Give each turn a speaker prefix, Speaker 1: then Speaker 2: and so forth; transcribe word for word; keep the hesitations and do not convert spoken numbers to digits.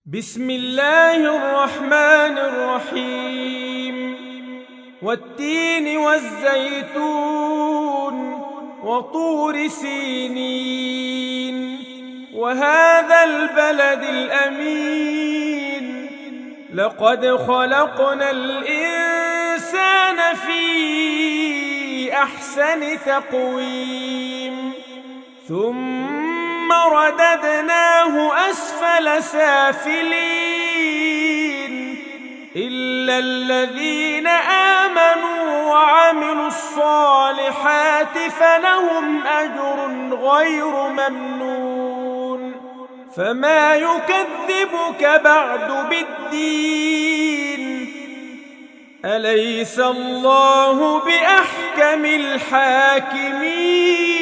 Speaker 1: بسم الله الرحمن الرحيم والتين والزيتون وطور سينين وهذا البلد الأمين لقد خلقنا الإنسان في أحسن تقويم ثم رددناه أسفل سافلين إلا الذين آمنوا وعملوا الصالحات فلهم أجر غير ممنون فما يكذبك بعد بالدين أليس الله بأحكم الحاكمين